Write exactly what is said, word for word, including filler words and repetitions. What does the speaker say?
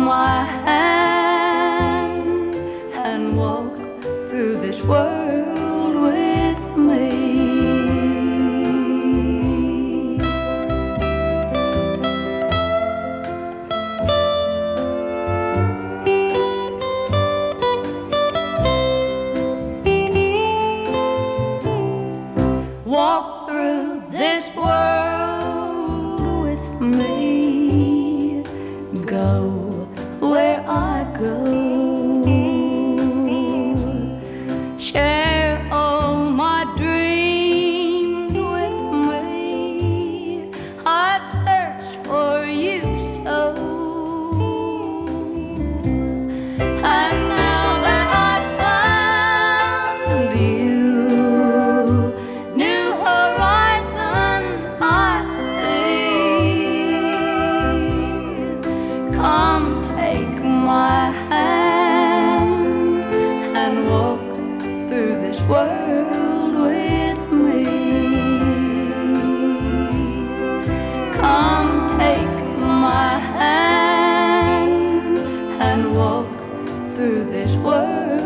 my hand and walk through this world with me. Walk through this world with me. Go where I go. Share all my dreams with me. I've searched for you so. And now that I've found you, new horizons I see. Come take my hand and walk through this world with me. Come take my hand and walk through this world